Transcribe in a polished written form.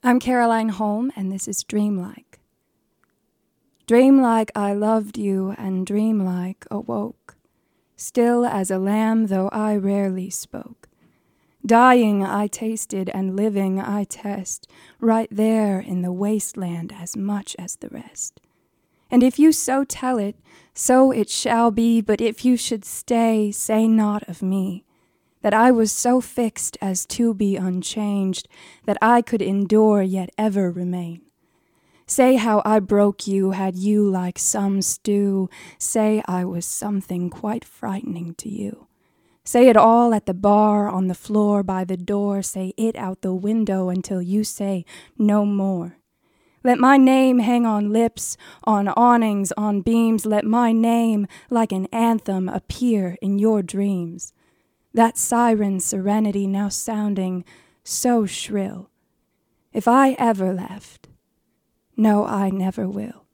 I'm Caroline Holm, and this is Dreamlike. Dreamlike I loved you, and dreamlike awoke, still as a lamb though I rarely spoke. Dying I tasted, and living I test, right there in the wasteland as much as the rest. And if you so tell it, so it shall be, but if you should stay, say not of me, that I was so fixed as to be unchanged, that I could endure yet ever remain. Say how I broke you, had you like some stew, say I was something quite frightening to you. Say it all at the bar, on the floor, by the door, say it out the window until you say no more. Let my name hang on lips, on awnings, on beams, let my name like an anthem appear in your dreams. That siren serenity now sounding so shrill. If I ever left, no, I never will.